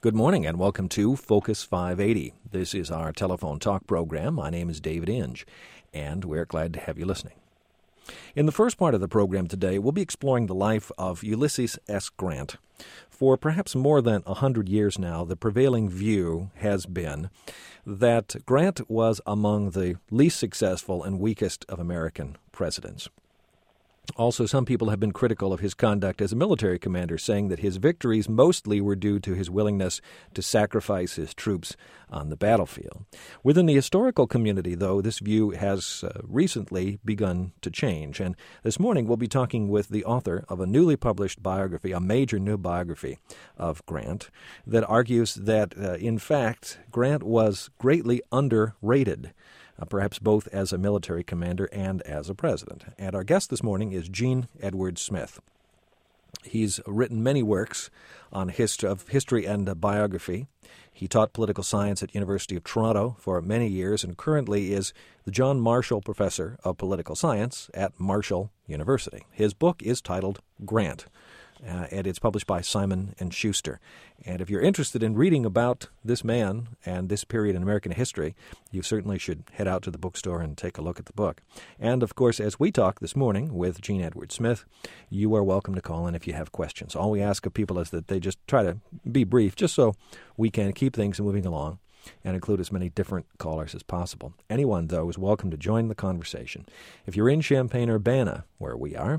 Good morning and welcome to Focus 580. This is our telephone talk program. My name is David Inge, and we're glad to have you listening. In the first part of the program today, we'll be exploring the life of Ulysses S. Grant. For perhaps more than 100 years now, the prevailing view has been that Grant was among the least successful and weakest of American presidents. Also, some people have been critical of his conduct as a military commander, saying that his victories mostly were due to his willingness to sacrifice his troops on the battlefield. Within the historical community, though, this view has recently begun to change. And this morning we'll be talking with the author of a newly published biography, a major new biography of Grant, that argues that, in fact, Grant was greatly underrated. Perhaps both as a military commander and as a president. And our guest this morning is Gene Edward Smith. He's written many works on history and biography. He taught political science at University of Toronto for many years and currently is the John Marshall Professor of Political Science at Marshall University. His book is titled Grant, and it's published by Simon & Schuster. And if you're interested in reading about this man and this period in American history, you certainly should head out to the bookstore and take a look at the book. And, of course, as we talk this morning with Gene Edward Smith, you are welcome to call in if you have questions. All we ask of people is that they just try to be brief, just so we can keep things moving along and include as many different callers as possible. Anyone, though, is welcome to join the conversation. If you're in Champaign-Urbana, where we are,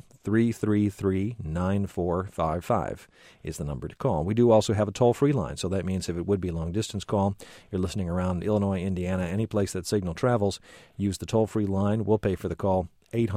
333-9455 is the number to call. We do also have a toll-free line, so that means if it would be a long-distance call, you're listening around Illinois, Indiana, any place that signal travels, use the toll-free line. We'll pay for the call,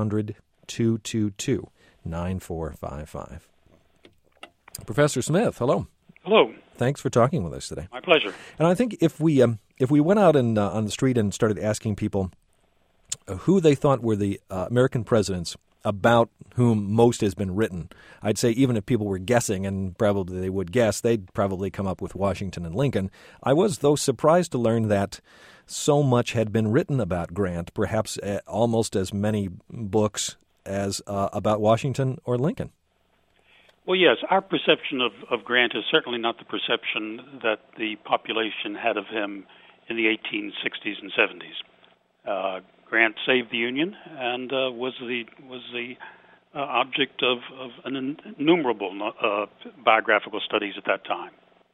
800-222-9455. Professor Smith, hello. Hello. Thanks for talking with us today. My pleasure. And I think if we went out on the street and started asking people who they thought were the American presidents about whom most has been written, I'd say even if people were guessing, and probably they would guess, they'd probably come up with Washington and Lincoln. I was, though, surprised to learn that so much had been written about Grant, perhaps almost as many books as about Washington or Lincoln. Well, yes, our perception of Grant is certainly not the perception that the population had of him in the 1860s and 70s. Grant saved the Union and was the object of innumerable biographical studies at that time.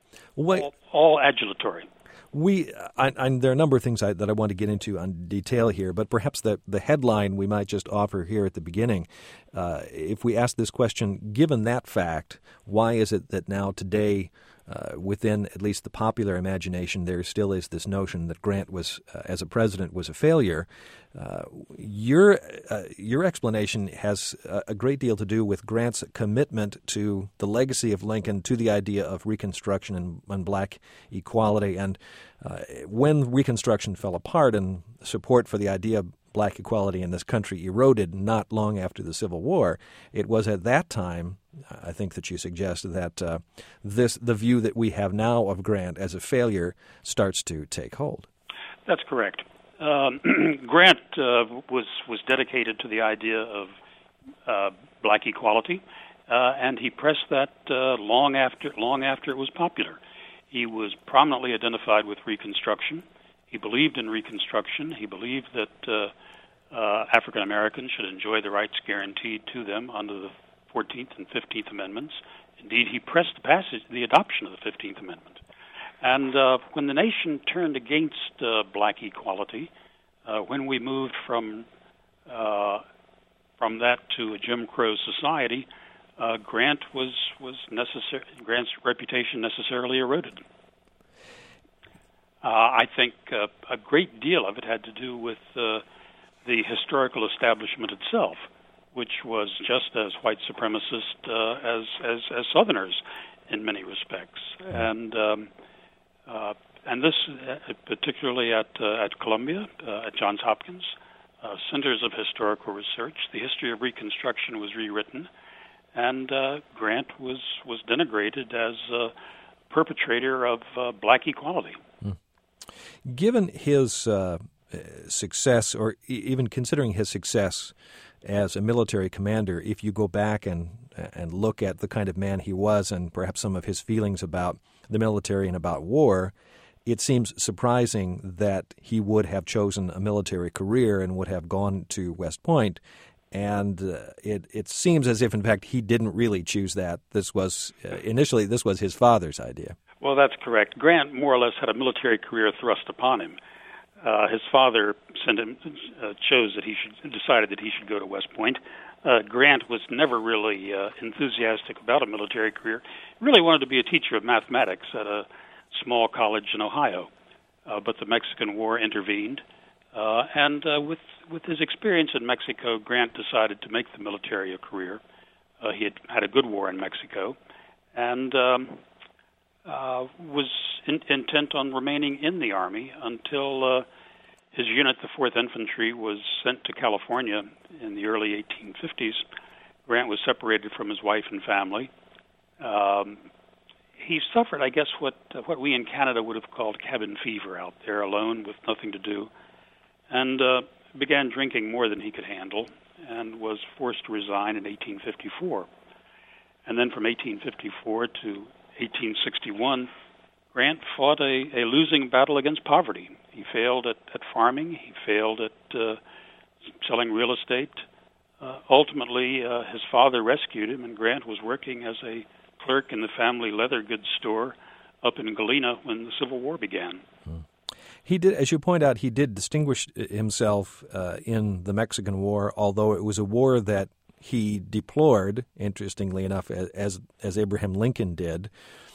All adulatory. There are a number of things that I want to get into on detail here, but perhaps the headline we might just offer here at the beginning, if we ask this question, given that fact, why is it that now today, within at least the popular imagination, there still is this notion that Grant was, as a president, was a failure? Your explanation has a great deal to do with Grant's commitment to the legacy of Lincoln, to the idea of Reconstruction and black equality. And when Reconstruction fell apart and support for the idea of black equality in this country eroded not long after the Civil War, it was at that time, I think that you suggest, that the view that we have now of Grant as a failure starts to take hold. That's correct. Grant was dedicated to the idea of black equality, and he pressed that long after it was popular. He was prominently identified with Reconstruction. He believed in Reconstruction. He believed that African Americans should enjoy the rights guaranteed to them under the 14th and 15th Amendments. Indeed, he pressed the adoption of the 15th Amendment. And when the nation turned against black equality, when we moved from that to a Jim Crow society, Grant's reputation necessarily eroded. I think a great deal of it had to do with the historical establishment itself, which was just as white supremacist as Southerners in many respects, and this particularly at Columbia, at Johns Hopkins, centers of historical research. The history of Reconstruction was rewritten, and Grant was denigrated as a perpetrator of black equality. Given his success, or even considering his success as a military commander, if you go back and look at the kind of man he was and perhaps some of his feelings about the military and about war, it seems surprising that he would have chosen a military career and would have gone to West Point. And it seems as if, in fact, he didn't really choose that. This was initially this was his father's idea. Well, that's correct. Grant more or less had a military career thrust upon him. His father decided that he should go to West Point. Grant was never really enthusiastic about a military career. He really wanted to be a teacher of mathematics at a small college in Ohio. But the Mexican War intervened. And with his experience in Mexico, Grant decided to make the military a career. He had a good war in Mexico, and was intent on remaining in the Army until his unit, the 4th Infantry, was sent to California in the early 1850s. Grant was separated from his wife and family. He suffered, I guess, what we in Canada would have called cabin fever out there, alone with nothing to do, and began drinking more than he could handle, and was forced to resign in 1854. And then from 1854 to 1861, Grant fought a losing battle against poverty. He failed at farming. He failed at selling real estate. Ultimately, his father rescued him, and Grant was working as a clerk in the family leather goods store up in Galena when the Civil War began. He did, as you point out, he did distinguish himself in the Mexican War, although it was a war that he deplored, interestingly enough, as Abraham Lincoln did.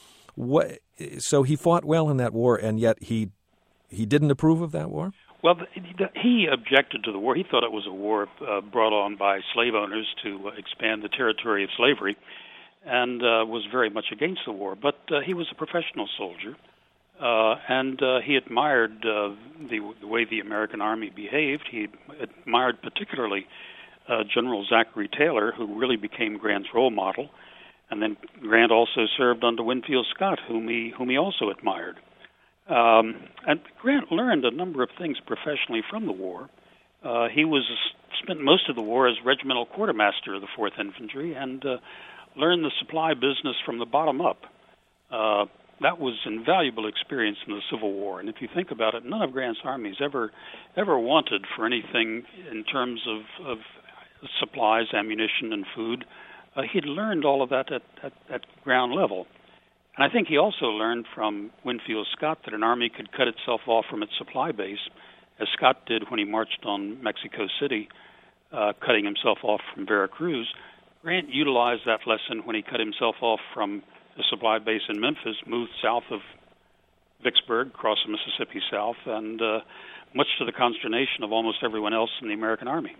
So he fought well in that war, and yet he didn't approve of that war? Well, he objected to the war. He thought it was a war brought on by slave owners to expand the territory of slavery, and was very much against the war. But he was a professional soldier, and he admired the way the American Army behaved. He admired particularly General Zachary Taylor, who really became Grant's role model. And then Grant also served under Winfield Scott, whom he also admired. And Grant learned a number of things professionally from the war. He spent most of the war as regimental quartermaster of the 4th Infantry and learned the supply business from the bottom up. That was invaluable experience in the Civil War. And if you think about it, none of Grant's armies ever wanted for anything in terms of supplies, ammunition, and food. He'd learned all of that at ground level. And I think he also learned from Winfield Scott that an army could cut itself off from its supply base, as Scott did when he marched on Mexico City, cutting himself off from Veracruz. Grant utilized that lesson when he cut himself off from the supply base in Memphis, moved south of Vicksburg, across the Mississippi South, and much to the consternation of almost everyone else in the American Army.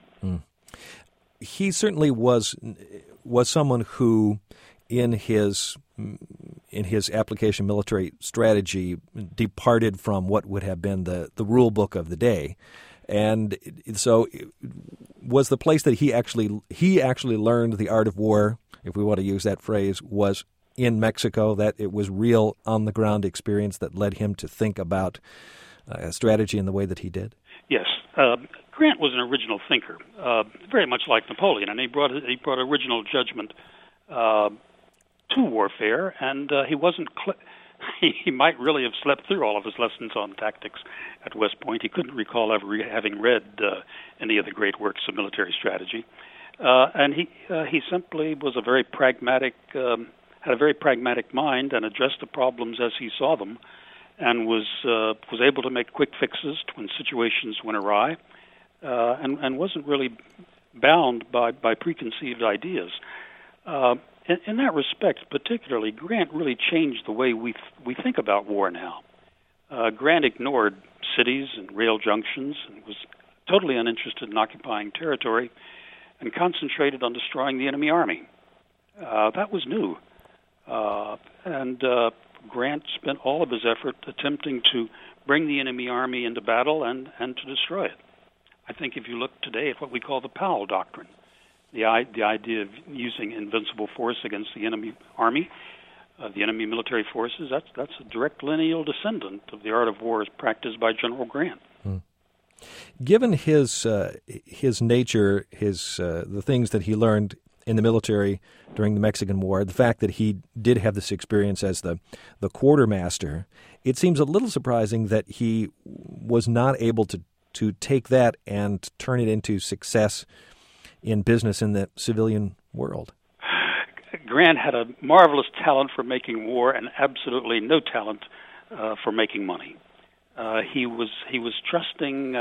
He certainly was someone who, in his application military strategy, departed from what would have been the rule book of the day, and so was the place that he actually learned the art of war, if we want to use that phrase, was in Mexico. That it was real on the ground experience that led him to think about strategy in the way that he did. Yes. Grant was an original thinker, very much like Napoleon, and he brought original judgment to warfare, and he wasn't. He might really have slept through all of his lessons on tactics at West Point. He couldn't recall ever having read any of the great works of military strategy, and he simply was a very pragmatic, had a very pragmatic mind, and addressed the problems as he saw them, and was able to make quick fixes when situations went awry. And wasn't really bound by preconceived ideas. In that respect, particularly, Grant really changed the way we think about war now. Grant ignored cities and rail junctions and was totally uninterested in occupying territory and concentrated on destroying the enemy army. That was new. And Grant spent all of his effort attempting to bring the enemy army into battle and to destroy it. I think if you look today at what we call the Powell Doctrine, the idea of using invincible force against the enemy army, the enemy military forces, that's a direct lineal descendant of the art of war as practiced by General Grant. Given his nature, the things that he learned in the military during the Mexican War, the fact that he did have this experience as the quartermaster, it seems a little surprising that he was not able to take that and turn it into success in business in the civilian world. Grant had a marvelous talent for making war and absolutely no talent for making money. He was trusting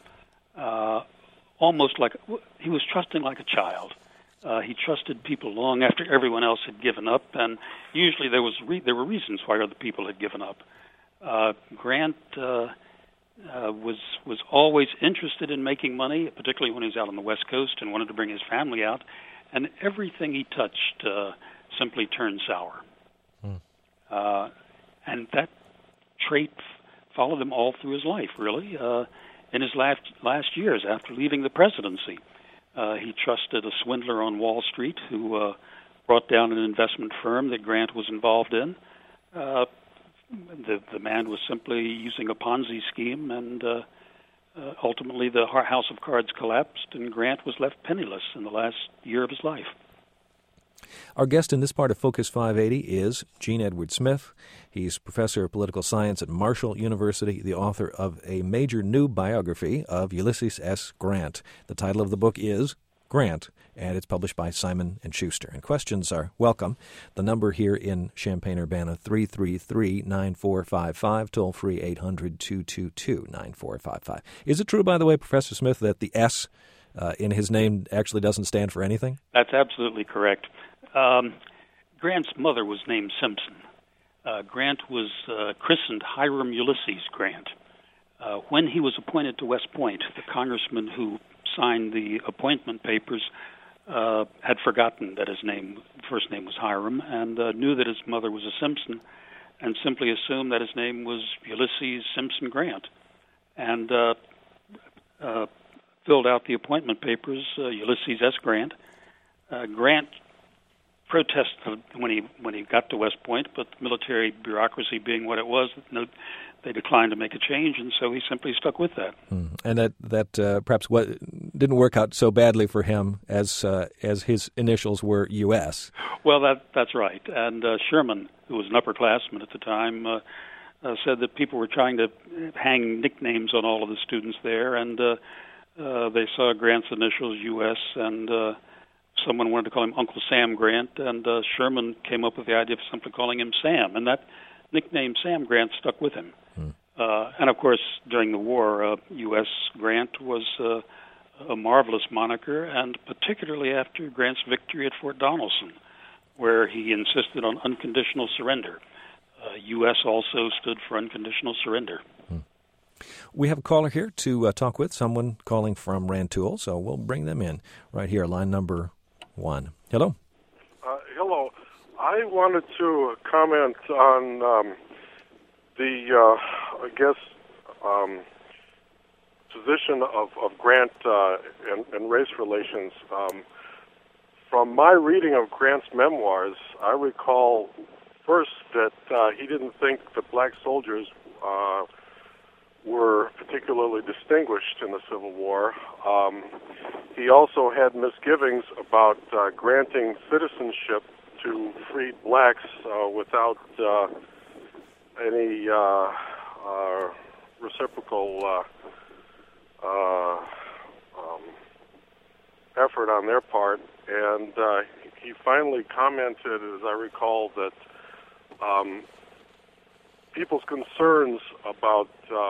like a child. He trusted people long after everyone else had given up, and usually there were reasons why other people had given up. Grant was always interested in making money, particularly when he was out on the West Coast and wanted to bring his family out, and everything he touched simply turned sour. And that trait followed him all through his life, really. In his last years after leaving the presidency, he trusted a swindler on Wall Street who brought down an investment firm that Grant was involved in. The man was simply using a Ponzi scheme, and ultimately the house of cards collapsed, and Grant was left penniless in the last year of his life. Our guest in this part of Focus 580 is Gene Edward Smith. He's professor of political science at Marshall University, the author of a major new biography of Ulysses S. Grant. The title of the book is Grant, and it's published by Simon & Schuster. And questions are welcome. The number here in Champaign-Urbana, 333-9455, toll-free 800-222-9455. Is it true, by the way, Professor Smith, that the S in his name actually doesn't stand for anything? That's absolutely correct. Grant's mother was named Simpson. Grant was christened Hiram Ulysses Grant. When he was appointed to West Point, the congressman who signed the appointment papers had forgotten that his first name was Hiram, and knew that his mother was a Simpson, and simply assumed that his name was Ulysses Simpson Grant, and filled out the appointment papers, Ulysses S. Grant. Grant protested when he got to West Point, but military bureaucracy being what it was, they declined to make a change, and so he simply stuck with that. And that perhaps didn't work out so badly for him as his initials were U.S. Well, that's right. And Sherman, who was an upperclassman at the time, said that people were trying to hang nicknames on all of the students there, and they saw Grant's initials, U.S., and someone wanted to call him Uncle Sam Grant, and Sherman came up with the idea of simply calling him Sam, and that nickname Sam Grant stuck with him. And of course, during the war, U.S. Grant was a marvelous moniker, and particularly after Grant's victory at Fort Donelson, where he insisted on unconditional surrender. U.S. also stood for unconditional surrender. We have a caller here to talk with, someone calling from Rantoul, so we'll bring them in right here, line number 1. Hello. Hello. I wanted to comment on position of Grant and race relations. From my reading of Grant's memoirs, I recall first that he didn't think the black soldiers were particularly distinguished in the Civil War. He also had misgivings about granting citizenship to freed blacks without any reciprocal effort on their part. And he finally commented, as I recall, that people's concerns about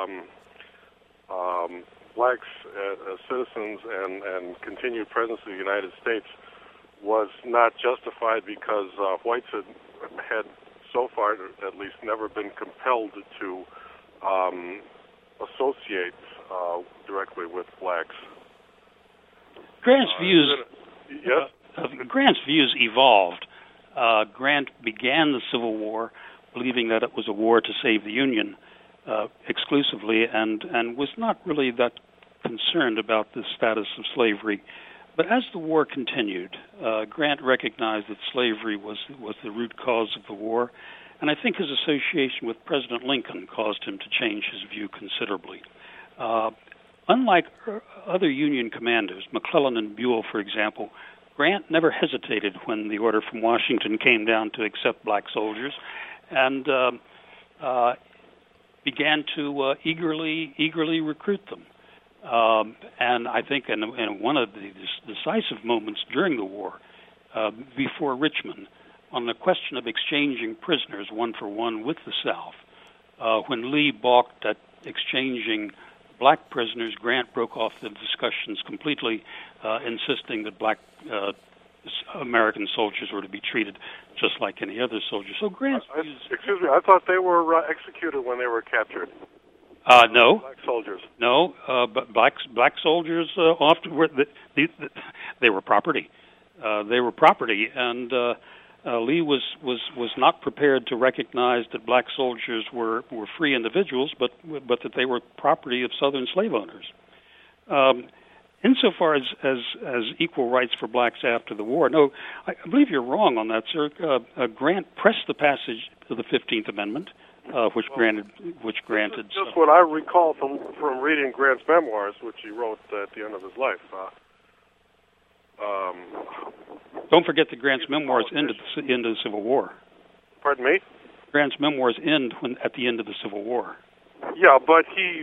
blacks as citizens and continued presence in the United States was not justified because whites had so far, at least, never been compelled to associate directly with blacks. Grant's views. Yes. Grant's views evolved. Grant began the Civil War believing that it was a war to save the Union exclusively, and was not really that concerned about the status of slavery. But as the war continued, Grant recognized that slavery was the root cause of the war, and I think his association with President Lincoln caused him to change his view considerably. unlike other Union commanders, McClellan and Buell, for example, Grant never hesitated when the order from Washington came down to accept black soldiers, and began to eagerly recruit them. And I think in one of the decisive moments during the war, before Richmond, on the question of exchanging prisoners one for one with the South, when Lee balked at exchanging black prisoners, Grant broke off the discussions completely, insisting that black American soldiers were to be treated just like any other soldier. So Grant... Excuse me, I thought they were executed when they were captured. No. Black soldiers. No, but black soldiers often were... They were property. They were property, and Lee was not prepared to recognize that black soldiers were free individuals, but that they were property of Southern slave owners. Insofar as equal rights for blacks after the war, no, I believe you're wrong on that, sir. Grant pressed the passage of the 15th Amendment, which granted. Just what I recall from reading Grant's memoirs, which he wrote at the end of his life. Don't forget that Grant's memoirs end at the end of the Civil War. Pardon me? Grant's memoirs end at the end of the Civil War. Yeah, but he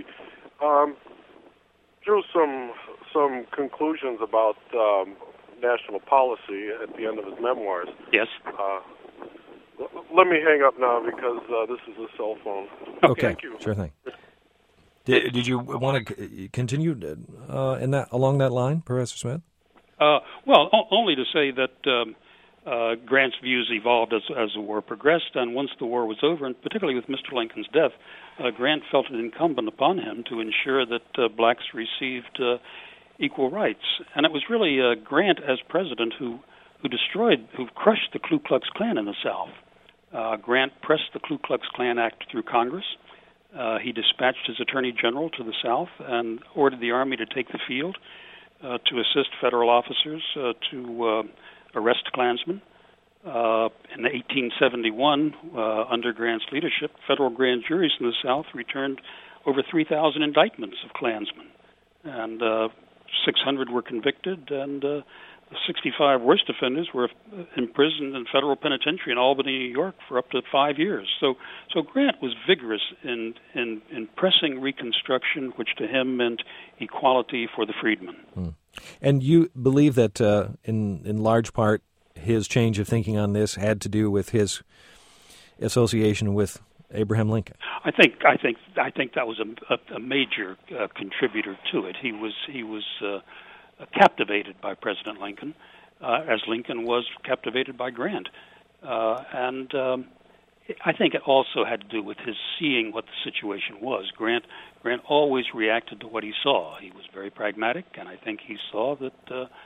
drew some conclusions about national policy at the end of his memoirs. Yes. Let me hang up now because this is a cell phone. Okay, Thank you. Sure thing. Did you want to continue along that line, Professor Smith? Well, only to say that Grant's views evolved as the war progressed, and once the war was over, and particularly with Mr. Lincoln's death, Grant felt it incumbent upon him to ensure that blacks received equal rights. And it was really Grant as president who crushed the Ku Klux Klan in the South. Grant pressed the Ku Klux Klan Act through Congress. He dispatched his attorney general to the South and ordered the Army to take the field to assist federal officers to arrest Klansmen. In 1871, under Grant's leadership, federal grand juries in the South returned over 3,000 indictments of Klansmen, and 600 were convicted, and 65 worst offenders were imprisoned in federal penitentiary in Albany, New York, for up to 5 years. So Grant was vigorous in pressing Reconstruction, which to him meant equality for the freedmen. Hmm. And you believe that, in large part, his change of thinking on this had to do with his association with Abraham Lincoln? I think that was a major contributor to it. He was captivated by President Lincoln, as Lincoln was captivated by Grant, and I think it also had to do with his seeing what the situation was. Grant always reacted to what he saw. He was very pragmatic, and I think he saw that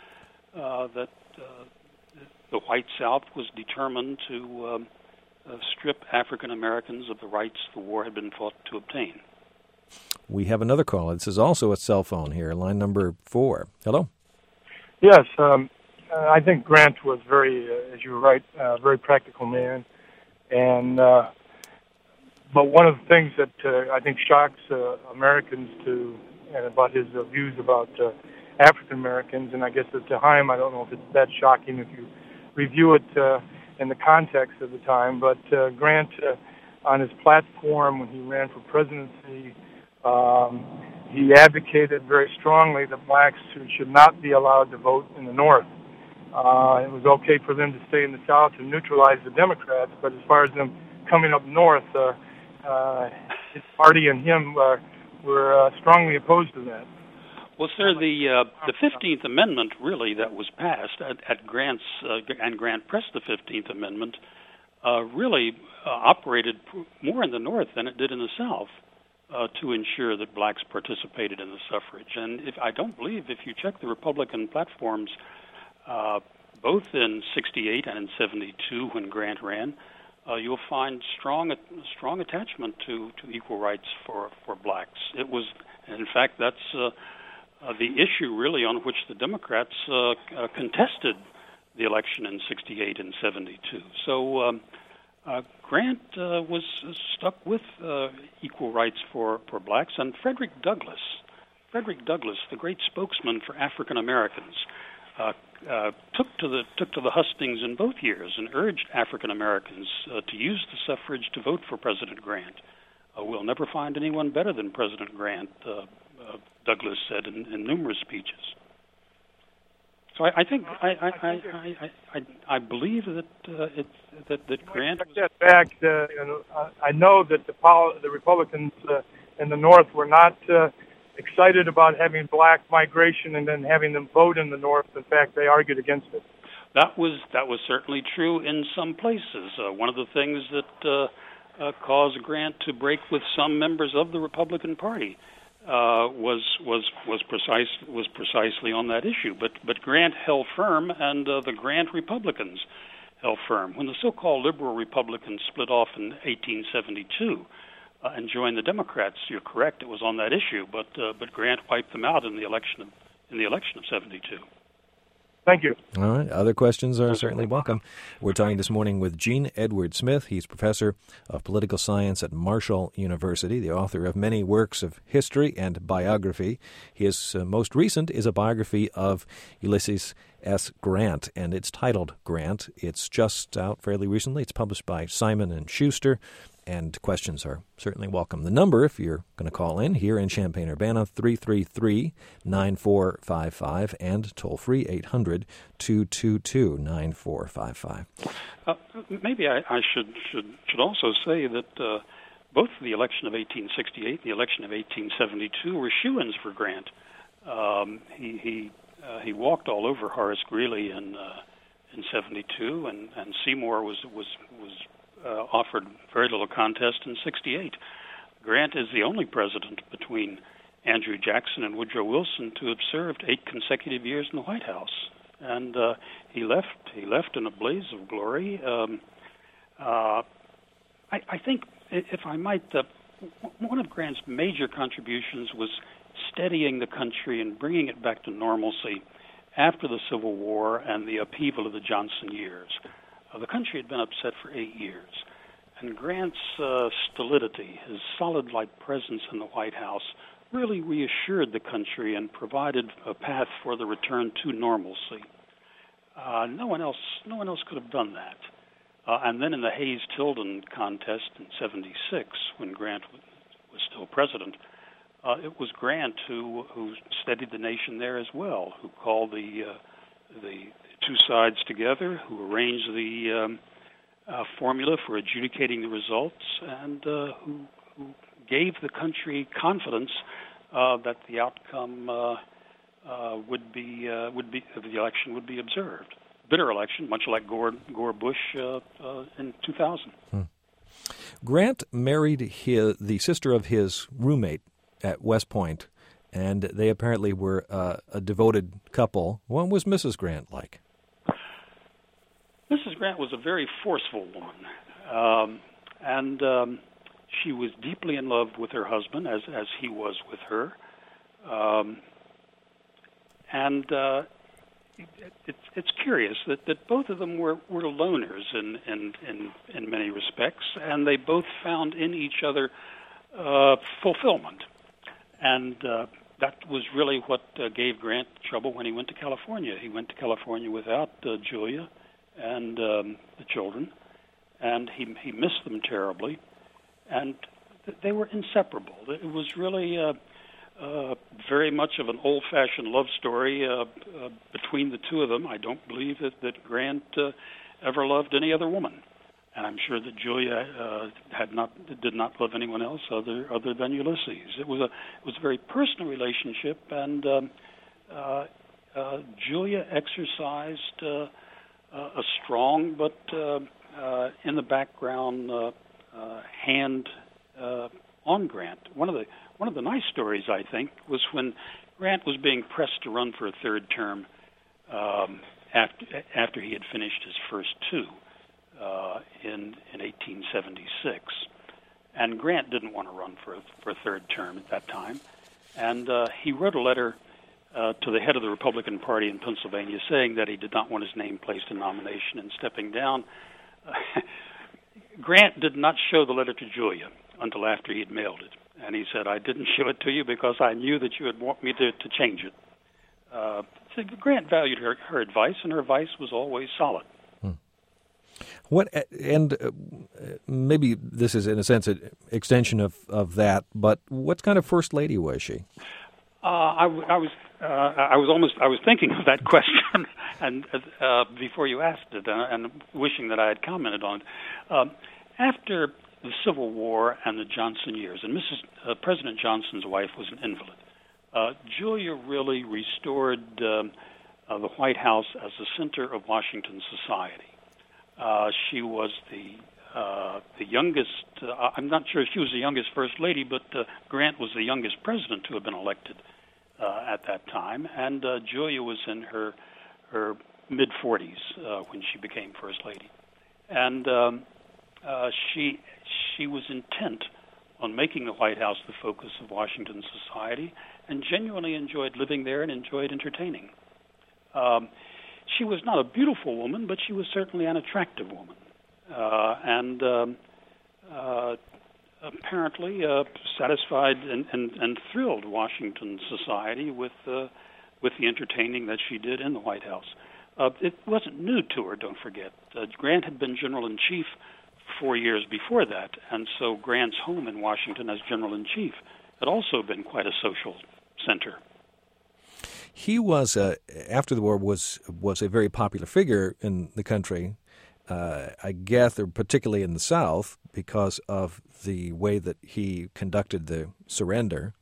the white South was determined to strip African Americans of the rights the war had been fought to obtain. We have another call. This is also a cell phone here, line number 4. Hello? Yes, I think Grant was very, as you were right, very practical man. And but one of the things that I think shocks Americans about his views about African Americans, and I guess at the time, I don't know if it's that shocking if you review it in the context of the time, but Grant, on his platform when he ran for presidency, he advocated very strongly that blacks should not be allowed to vote in the North. It was okay for them to stay in the South and neutralize the Democrats, but as far as them coming up north, his party and him were strongly opposed to that. Well, sir, the 15th Amendment, really, that was passed at Grant's, and Grant pressed the 15th Amendment, really operated more in the North than it did in the South to ensure that blacks participated in the suffrage. And I don't believe, if you check the Republican platforms, both in 68 and in 72 when Grant ran, you'll find strong attachment to equal rights for blacks. It was, in fact, that's the issue really on which the Democrats contested the election in 68 and 72. So Grant was stuck with equal rights for blacks, and Frederick Douglass Frederick Douglass, the great spokesman for African Americans, took to the hustings in both years and urged African Americans to use the suffrage to vote for President Grant. We'll never find anyone better than President Grant, Douglass said in numerous speeches. So I think I believe that Grant. That back, I know that the Republicans in the North were not excited about having black migration and then having them vote in the North. In fact, they argued against it. That was certainly true in some places. One of the things that caused Grant to break with some members of the Republican Party was precisely on that issue. But Grant held firm, and the Grant Republicans held firm. When the so-called liberal Republicans split off in 1872 and joined the Democrats, you're correct, it was on that issue. But Grant wiped them out in the election of 72. Thank you. All right. Other questions are certainly welcome. We're talking this morning with Gene Edward Smith. He's professor of political science at Marshall University, the author of many works of history and biography. His most recent is a biography of Ulysses S. Grant, and it's titled Grant. It's just out fairly recently. It's published by Simon & Schuster. And questions are certainly welcome. The number, if you're going to call in here in Champaign-Urbana, 333-9455, and toll-free 800-222-9455. Maybe I should also say that both the election of 1868 and the election of 1872 were shoo-ins for Grant. He walked all over Horace Greeley in 72, and Seymour was offered very little contest in 68. Grant is the only president between Andrew Jackson and Woodrow Wilson to have served 8 consecutive years in the White House, and he left in a blaze of glory. I think, if I might, one of Grant's major contributions was steadying the country and bringing it back to normalcy after the Civil War and the upheaval of the Johnson years. The country had been upset for 8 years, and Grant's stolidity, his solid-like presence in the White House, really reassured the country and provided a path for the return to normalcy. No one else could have done that. And then in the Hayes-Tilden contest in '76, when Grant was still president, it was Grant who steadied the nation there as well, who called the two sides together, who arranged the formula for adjudicating the results, and who gave the country confidence that the outcome would be of the election would be observed. Bitter election, much like Gore Bush in 2000. Grant married the sister of his roommate at West Point, and they apparently were a devoted couple. What was Mrs. Grant like? Mrs. Grant was a very forceful woman, and she was deeply in love with her husband, as he was with her. It's curious that both of them were loners in many respects, and they both found in each other fulfillment. And that was really what gave Grant trouble when he went to California. He went to California without Julia and the children, and he missed them terribly, and they were inseparable. It was really very much of an old-fashioned love story between the two of them. I don't believe that Grant ever loved any other woman, and I'm sure that Julia did not love anyone else other than Ulysses. It was a very personal relationship, and Julia exercised a strong but in the background hand on Grant. One of the nice stories, I think, was when Grant was being pressed to run for a third term after he had finished his first two in 1876, and Grant didn't want to run for a third term at that time, and he wrote a letter to the head of the Republican Party in Pennsylvania saying that he did not want his name placed in nomination and stepping down. Grant did not show the letter to Julia until after he had mailed it. And he said, I didn't show it to you because I knew that you would want me to change it. So Grant valued her advice, and her advice was always solid. Maybe this is in a sense an extension of that, but what kind of first lady was she? I was thinking of that question, and before you asked it, and wishing that I had commented on it. After the Civil War and the Johnson years, and President Johnson's wife was an invalid, Julia really restored the White House as the center of Washington society. She was the youngest. I'm not sure if she was the youngest first lady, but Grant was the youngest president to have been elected at that time, and Julia was in her mid-40s when she became first lady, and she was intent on making the White House the focus of Washington society, and genuinely enjoyed living there and enjoyed entertaining. She was not a beautiful woman, but she was certainly an attractive woman, and apparently satisfied and thrilled Washington society with the entertaining that she did in the White House. It wasn't new to her, don't forget. Grant had been General-in-Chief 4 years before that, and so Grant's home in Washington as General-in-Chief had also been quite a social center. He was, after the war, was a very popular figure in the country, I guess, or particularly in the South, because of the way that he conducted the surrender.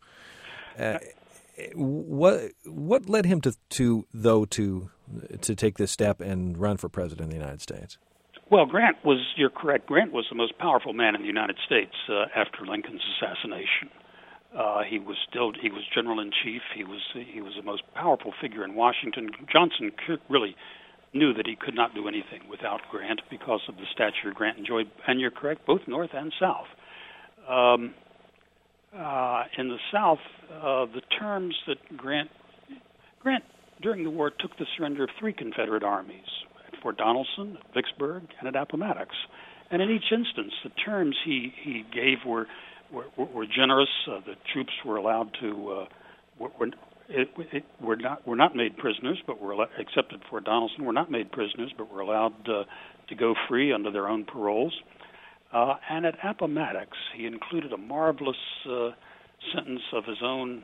What led him to take this step and run for president of the United States? Well, you're correct. Grant was the most powerful man in the United States after Lincoln's assassination. He was General-in-Chief. He was the most powerful figure in Washington. Johnson really knew that he could not do anything without Grant because of the stature Grant enjoyed. And you're correct, both North and South. In the South, the terms that Grant during the war took the surrender of 3 Confederate armies at Fort Donelson, at Vicksburg, and at Appomattox. And in each instance, the terms he gave were generous. The troops were allowed to were not made prisoners, but were except at Fort Donelson were not made prisoners, but were allowed to go free under their own paroles. And at Appomattox, he included a marvelous sentence of his own.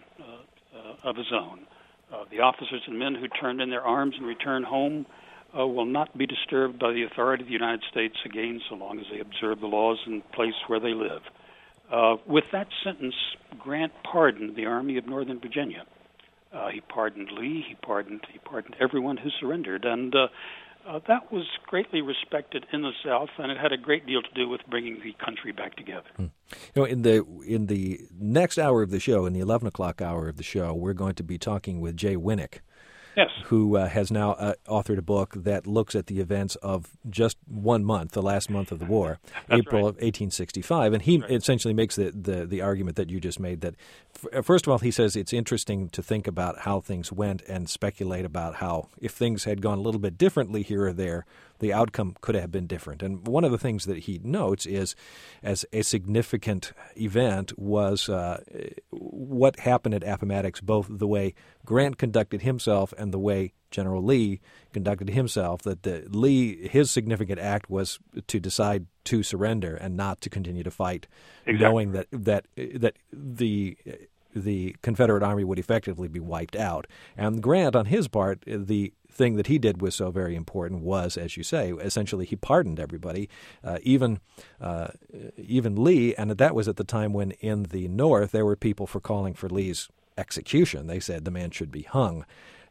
The officers and men who turned in their arms and returned home will not be disturbed by the authority of the United States again, so long as they observe the laws in place where they live. With that sentence, Grant pardoned the Army of Northern Virginia. He pardoned Lee. He pardoned everyone who surrendered, and that was greatly respected in the South, and it had a great deal to do with bringing the country back together. In the next hour of the show, in the 11 o'clock hour of the show, we're going to be talking with Jay Winnick. Yes. Who has now authored a book that looks at the events of just 1 month, the last month of the war, April of 1865. And he essentially makes the argument that you just made, that, first of all, he says it's interesting to think about how things went and speculate about how, if things had gone a little bit differently here or there, the outcome could have been different. And one of the things that he notes is, as a significant event, was what happened at Appomattox, both the way Grant conducted himself and the way General Lee conducted himself. That his significant act was to decide to surrender and not to continue to fight, knowing that the Confederate Army would effectively be wiped out. And Grant, on his part, the thing that he did was so very important was, as you say, essentially he pardoned everybody, even Lee, and that was at the time when in the North there were people for calling for Lee's execution. They said the man should be hung.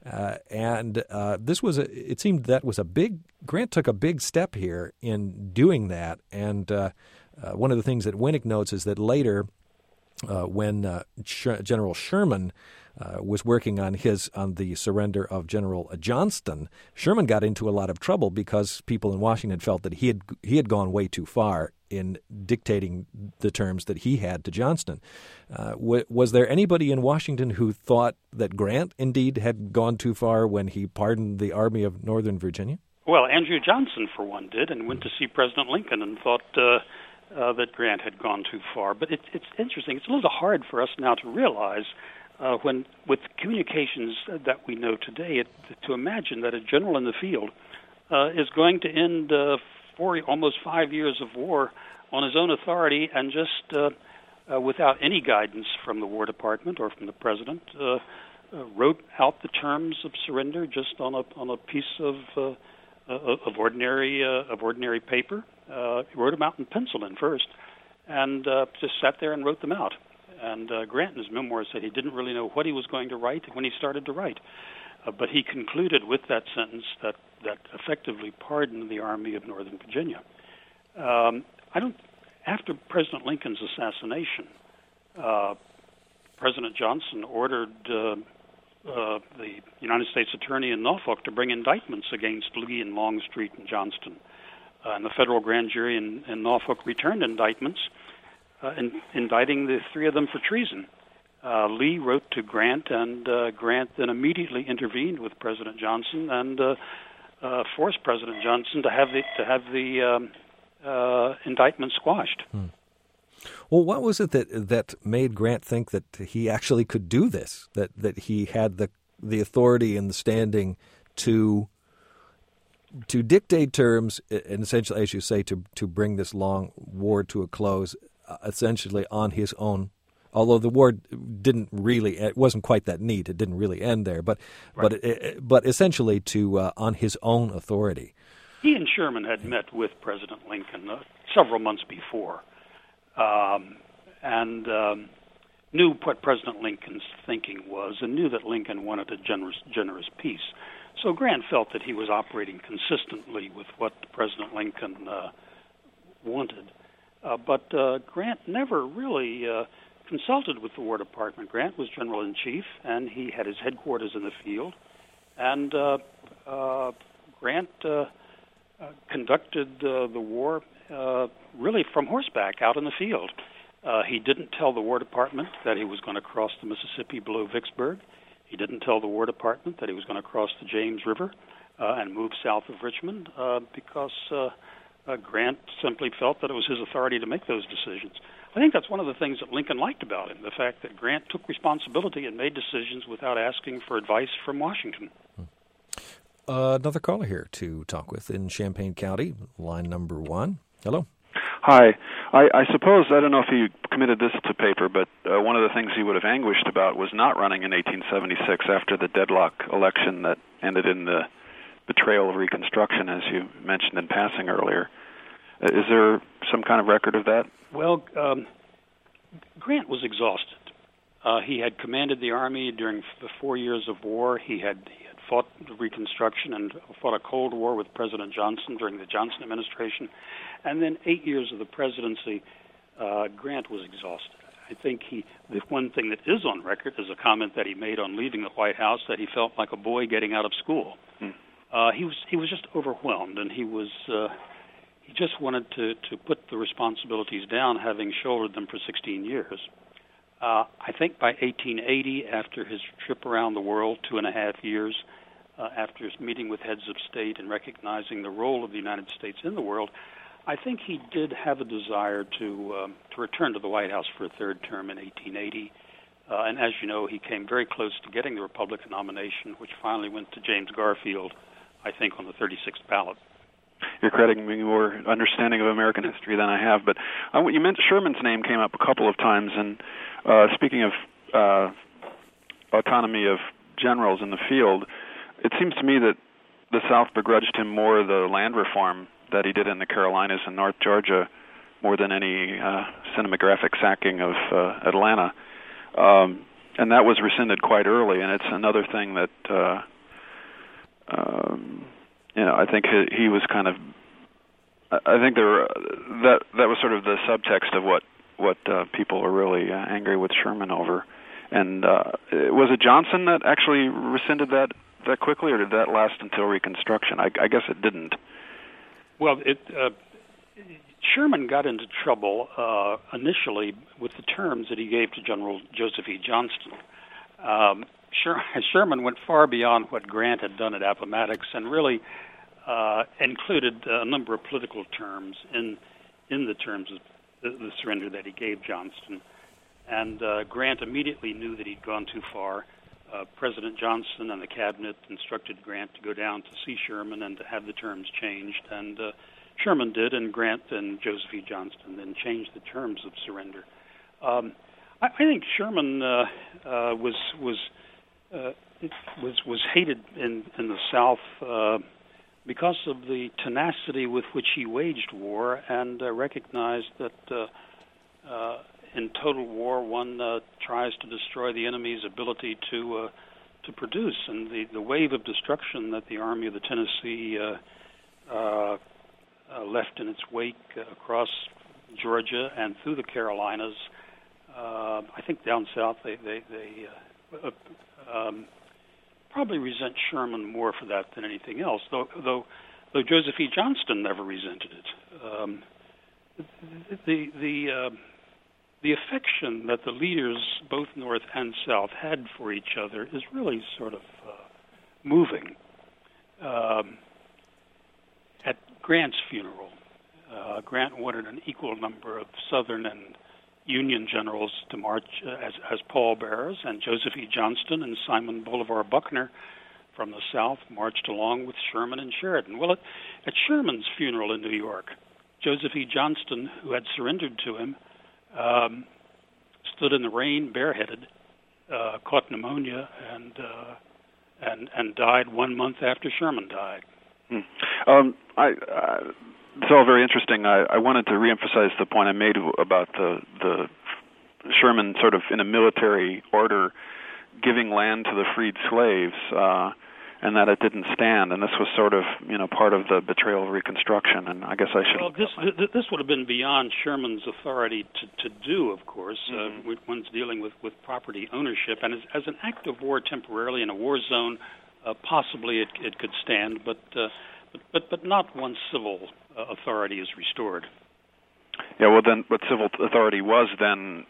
It seemed that was Grant took a big step here in doing that. And one of the things that Winnick notes is that later, when General Sherman was working on the surrender of General Johnston, Sherman got into a lot of trouble because people in Washington felt that he had gone way too far in dictating the terms that he had to Johnston. Was there anybody in Washington who thought that Grant indeed had gone too far when he pardoned the Army of Northern Virginia? Well, Andrew Johnson, for one, did, and went to see President Lincoln and thought that Grant had gone too far. But it's interesting. It's a little hard for us now to realize when, with communications that we know today, to imagine that a general in the field is going to end almost 5 years of war on his own authority and just without any guidance from the War Department or from the President, wrote out the terms of surrender just on a piece of ordinary paper. He wrote them out in pencil in first, and just sat there and wrote them out. And Grant in his memoirs said he didn't really know what he was going to write when he started to write. But he concluded with that sentence that effectively pardoned the Army of Northern Virginia. After President Lincoln's assassination, President Johnson ordered the United States Attorney in Norfolk to bring indictments against Lee and Longstreet and Johnston. And the federal grand jury in Norfolk returned indictments, indicting the three of them for treason. Lee wrote to Grant, and Grant then immediately intervened with President Johnson and forced President Johnson to have the indictment squashed. Well, what was it that made Grant think that he actually could do this? That he had the authority and the standing to dictate terms, and essentially, as you say, to bring this long war to a close, essentially on his own. Although the war it wasn't quite that neat. It didn't really end there, but essentially on his own authority. He and Sherman had met with President Lincoln several months before, and knew what President Lincoln's thinking was, and knew that Lincoln wanted a generous peace. So Grant felt that he was operating consistently with what President Lincoln wanted. But Grant never really consulted with the War Department. Grant was General-in-Chief, and he had his headquarters in the field. And Grant conducted the war really from horseback out in the field. He didn't tell the War Department that he was going to cross the Mississippi below Vicksburg. He didn't tell the War Department that he was going to cross the James River and move south of Richmond because Grant simply felt that it was his authority to make those decisions. I think that's one of the things that Lincoln liked about him, the fact that Grant took responsibility and made decisions without asking for advice from Washington. Another caller here to talk with in Champaign County, line number 1. Hello. Hi. I suppose, I don't know if he committed this to paper, but one of the things he would have anguished about was not running in 1876 after the deadlock election that ended in the betrayal of Reconstruction, as you mentioned in passing earlier. Is there some kind of record of that? Well, Grant was exhausted. He had commanded the Army during the 4 years of war. He had fought Reconstruction and fought a Cold War with President Johnson during the Johnson administration. And then 8 years of the presidency, Grant was exhausted. I think the one thing that is on record is a comment that he made on leaving the White House that he felt like a boy getting out of school. He was just overwhelmed, and he just wanted to put the responsibilities down, having shouldered them for 16 years. I think by 1880, after his trip around the world, 2.5 years, after his meeting with heads of state and recognizing the role of the United States in the world, I think he did have a desire to return to the White House for a third term in 1880. And as you know, he came very close to getting the Republican nomination, which finally went to James Garfield, I think, on the 36th ballot. You're crediting me more understanding of American history than I have. But you mentioned Sherman's name came up a couple of times, and speaking of autonomy of generals in the field, it seems to me that the South begrudged him more the land reform that he did in the Carolinas and North Georgia more than any cinematographic sacking of Atlanta. And that was rescinded quite early, and it's another thing that I think he was kind of. I think that was sort of the subtext of what people were really angry with Sherman over. And was it Johnson that actually rescinded that quickly, or did that last until Reconstruction? I guess it didn't. Well, Sherman got into trouble initially with the terms that he gave to General Joseph E. Johnston. Sherman went far beyond what Grant had done at Appomattox and really included a number of political terms in the terms the surrender that he gave Johnston. And Grant immediately knew that he'd gone too far. President Johnson and the cabinet instructed Grant to go down to see Sherman and to have the terms changed. And Sherman did, and Grant and Joseph E. Johnston then changed the terms of surrender. I think Sherman was hated in the South because of the tenacity with which he waged war, and recognized that in total war one tries to destroy the enemy's ability to produce, and the wave of destruction that the Army of the Tennessee left in its wake across Georgia and through the Carolinas. I think down south they probably resent Sherman more for that than anything else. Though Joseph E. Johnston never resented it. The affection that the leaders, both North and South, had for each other is really sort of moving. At Grant's funeral, Grant wanted an equal number of Southern and Union generals to march as pallbearers, and Joseph E. Johnston and Simon Bolivar Buckner from the South marched along with Sherman and Sheridan. Well, at Sherman's funeral in New York, Joseph E. Johnston, who had surrendered to him, stood in the rain bareheaded, caught pneumonia, and died 1 month after Sherman died. It's all very interesting. I wanted to reemphasize the point I made about the Sherman sort of in a military order giving land to the freed slaves, and that it didn't stand. And this was sort of part of the betrayal of Reconstruction. And I guess I should. Well, this would have been beyond Sherman's authority to do, of course. One's dealing with property ownership, and as an act of war temporarily in a war zone, possibly it could stand, but not once civil authority is restored. Yeah, well, then what civil authority was then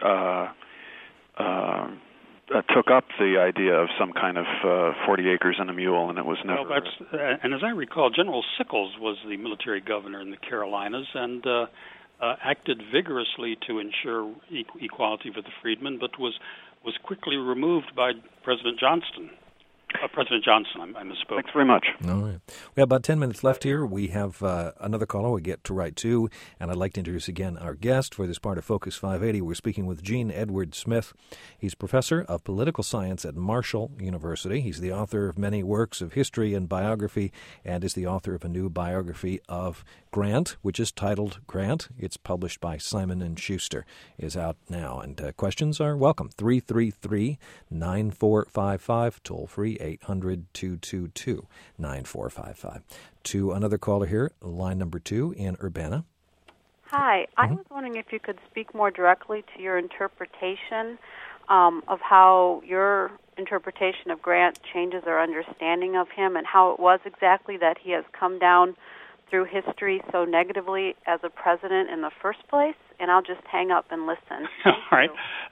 took up the idea of some kind of 40 acres and a mule, and it was never... Well, and as I recall, General Sickles was the military governor in the Carolinas and acted vigorously to ensure equality for the freedmen, but was quickly removed by President Johnson. President Johnson, I misspoke. Thanks very much. All right. We have about 10 minutes left here. We have another caller we get to right to, and I'd like to introduce again our guest for this part of Focus 580. We're speaking with Gene Edward Smith. He's professor of political science at Marshall University. He's the author of many works of history and biography, and is the author of a new biography of Grant, which is titled Grant. It's published by Simon & Schuster, is out now. And questions are welcome. 333-9455, toll free 800-222-9455. To another caller here, line number 2 in Urbana. Hi. I was wondering if you could speak more directly to your interpretation of how your interpretation of Grant changes our understanding of him, and how it was exactly that he has come down through history so negatively as a president in the first place. And I'll just hang up and listen. All right.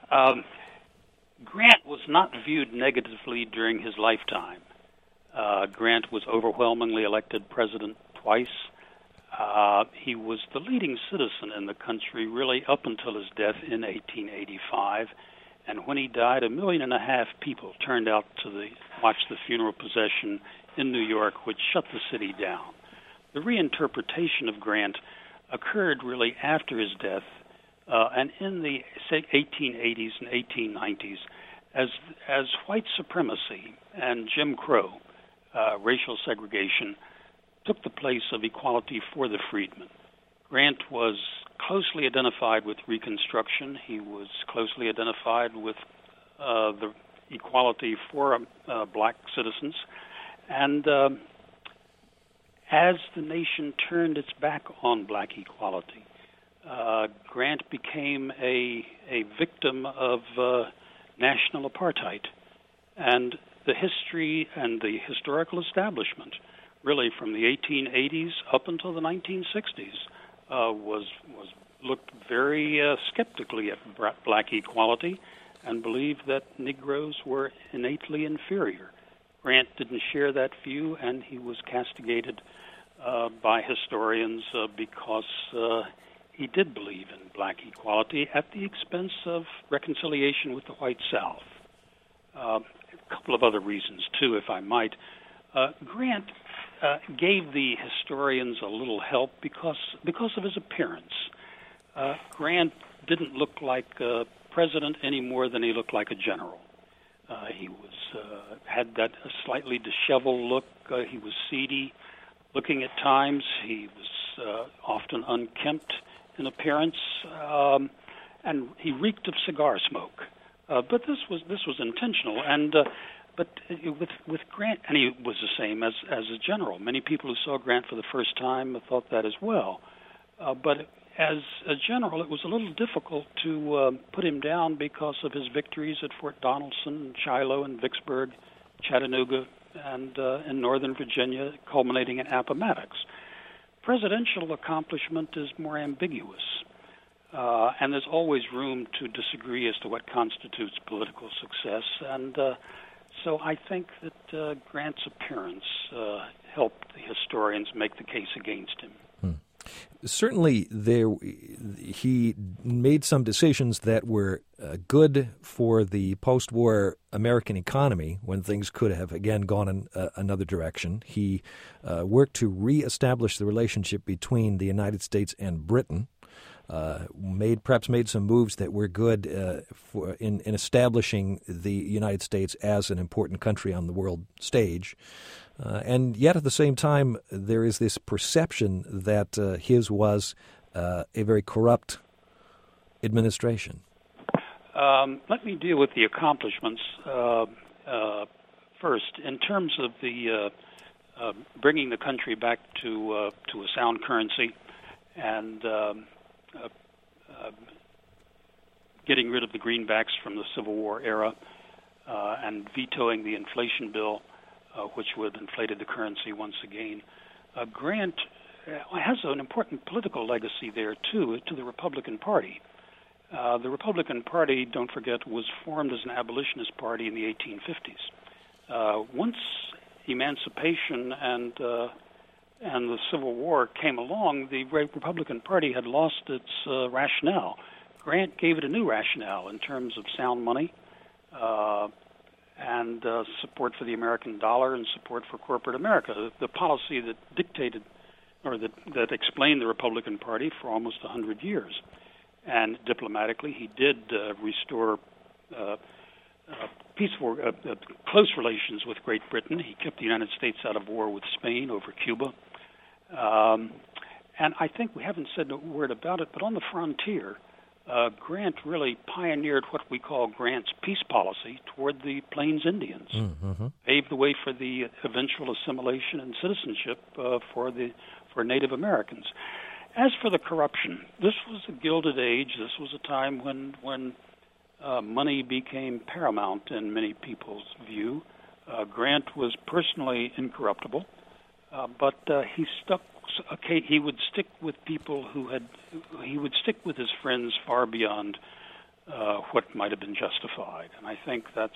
Grant was not viewed negatively during his lifetime. Grant was overwhelmingly elected president twice. He was the leading citizen in the country really up until his death in 1885. And when he died, 1.5 million people turned out to watch the funeral procession in New York, which shut the city down. The reinterpretation of Grant occurred really after his death, and in the 1880s and 1890s, as white supremacy and Jim Crow, racial segregation, took the place of equality for the freedmen. Grant was closely identified with Reconstruction. He was closely identified with the equality for black citizens. And as the nation turned its back on black equality, Grant became a victim of national apartheid. And the history and the historical establishment, really from the 1880s up until the 1960s, looked very skeptically at black equality and believed that Negroes were innately inferior. Grant didn't share that view, and he was castigated by historians because he did believe in black equality at the expense of reconciliation with the white South. A couple of other reasons, too, if I might. Grant gave the historians a little help because of his appearance. Grant didn't look like a president any more than he looked like a general. He had that slightly disheveled look. He was seedy looking at times. He was often unkempt in appearance, and he reeked of cigar smoke. But this was intentional, and but with Grant, and he was the same as a general. Many people who saw Grant for the first time thought that as well. But as a general, it was a little difficult to put him down because of his victories at Fort Donelson, Shiloh, and Vicksburg, Chattanooga, and in Northern Virginia, culminating in Appomattox. Presidential accomplishment is more ambiguous, and there's always room to disagree as to what constitutes political success. And so I think that Grant's appearance helped the historians make the case against him. Certainly, he made some decisions that were good for the post-war American economy when things could have, again, gone in another direction. He worked to reestablish the relationship between the United States and Britain, perhaps made some moves that were good in establishing the United States as an important country on the world stage. And yet at the same time, there is this perception that his was a very corrupt administration. Let me deal with the accomplishments first. In terms of the bringing the country back to a sound currency and getting rid of the greenbacks from the Civil War era and vetoing the inflation bill, which would have inflated the currency once again. Grant has an important political legacy there, too, to the Republican Party. The Republican Party, don't forget, was formed as an abolitionist party in the 1850s. Once emancipation and the Civil War came along, the Republican Party had lost its rationale. Grant gave it a new rationale in terms of sound money, and support for the American dollar and support for corporate America, the policy that dictated or that explained the Republican Party for almost 100 years. And diplomatically, he did restore peaceful, close relations with Great Britain. He kept the United States out of war with Spain over Cuba. And I think we haven't said a word about it, but on the frontier, Grant really pioneered what we call Grant's peace policy toward the Plains Indians, paved the way for the eventual assimilation and citizenship for Native Americans. As for the corruption, this was a Gilded Age. This was a time when money became paramount in many people's view. Grant was personally incorruptible, but he would stick with people he would stick with his friends far beyond what might have been justified. And I think that's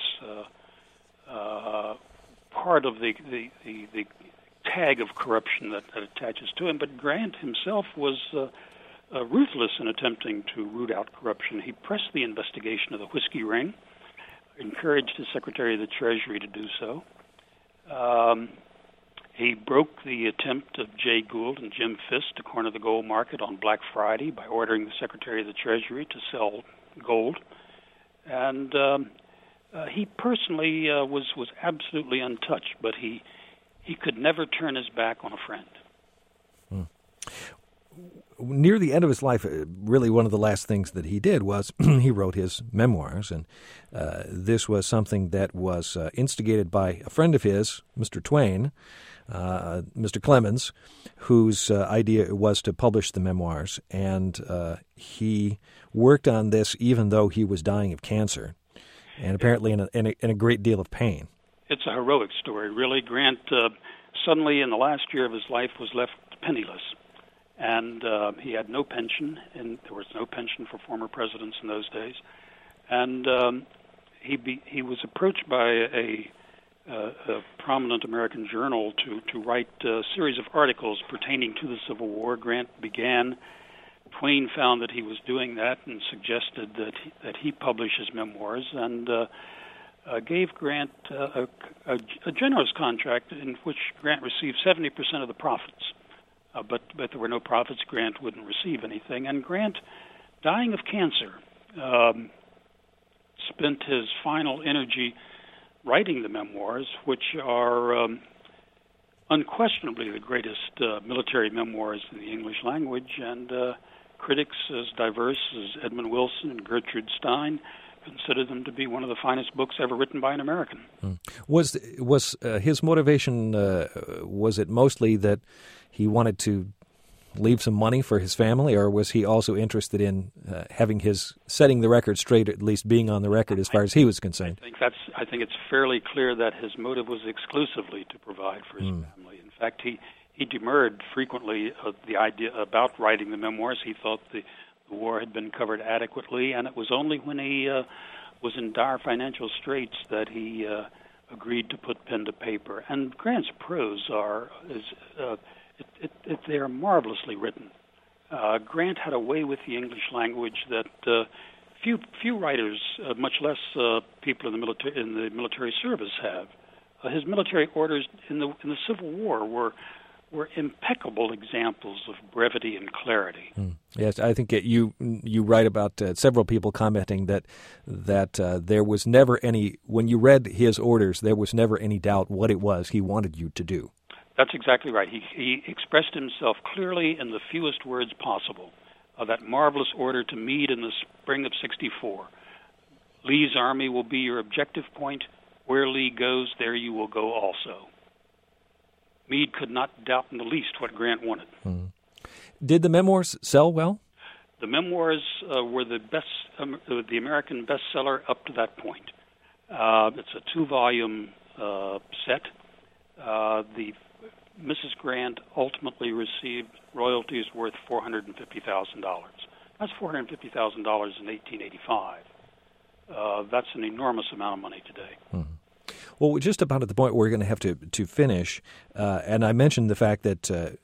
part of the tag of corruption that attaches to him. But Grant himself was ruthless in attempting to root out corruption. He pressed the investigation of the whiskey ring, encouraged his Secretary of the Treasury to do so. He broke the attempt of Jay Gould and Jim Fisk to corner the gold market on Black Friday by ordering the Secretary of the Treasury to sell gold. And he personally was absolutely untouched, but he could never turn his back on a friend. Near the end of his life, really one of the last things that he did was he wrote his memoirs, and this was something that was instigated by a friend of his, Mr. Twain, Mr. Clemens, whose idea was to publish the memoirs, and he worked on this even though he was dying of cancer, and apparently in a great deal of pain. It's a heroic story, really. Grant suddenly, in the last year of his life, was left penniless. And he had no pension, and there was no pension for former presidents in those days. And he was approached by a prominent American journal to write a series of articles pertaining to the Civil War. Grant began Twain found that he was doing that and suggested that he publish his memoirs, and gave Grant a generous contract in which Grant received 70% of the profits. But there were no profits. Grant wouldn't receive anything. And Grant, dying of cancer, spent his final energy writing the memoirs, which are unquestionably the greatest military memoirs in the English language, and critics as diverse as Edmund Wilson and Gertrude Stein consider them to be one of the finest books ever written by an American. Was his motivation, was it mostly that he wanted to leave some money for his family, or was he also interested in setting the record straight, at least being on the record as far as he was concerned? I think it's fairly clear that his motive was exclusively to provide for his family. In fact, he demurred frequently the idea about writing the memoirs. He thought the war had been covered adequately, and it was only when he was in dire financial straits that he agreed to put pen to paper. And Grant's prose they are marvelously written. Grant had a way with the English language that few writers, much less people in the military service, have. His military orders in the Civil War were impeccable examples of brevity and clarity. Yes, I think you write about several people commenting that there was never any, when you read his orders, there was never any doubt what it was he wanted you to do. That's exactly right. He expressed himself clearly in the fewest words possible. That marvelous order to Meade in the spring of '64. Lee's army will be your objective point. Where Lee goes, there you will go also. Meade could not doubt in the least what Grant wanted. Did the memoirs sell well? The memoirs were the American bestseller up to that point. It's a 2-volume set. The Mrs. Grant ultimately received royalties worth $450,000. That's $450,000 in 1885. That's an enormous amount of money today. Well, we're just about at the point where we're going to have to finish, and I mentioned the fact that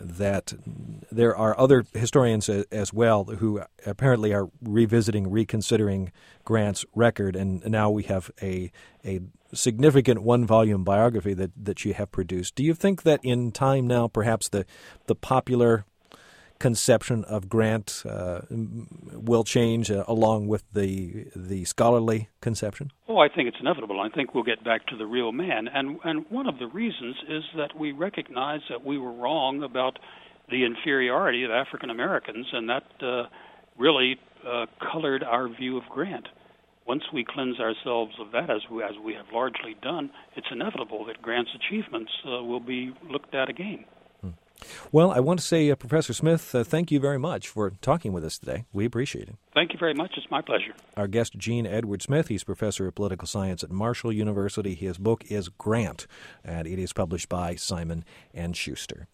there are other historians as well who apparently are reconsidering Grant's record, and now we have a significant 1-volume biography that you have produced. Do you think that in time now, perhaps the popular conception of Grant will change along with the scholarly conception? Oh, I think it's inevitable. I think we'll get back to the real man. And one of the reasons is that we recognize that we were wrong about the inferiority of African Americans, and that really colored our view of Grant. Once we cleanse ourselves of that, as we have largely done, it's inevitable that Grant's achievements will be looked at again. Well, I want to say, Professor Smith, thank you very much for talking with us today. We appreciate it. Thank you very much. It's my pleasure. Our guest, Gene Edward Smith. He's professor of political science at Marshall University. His book is Grant, and it is published by Simon & Schuster.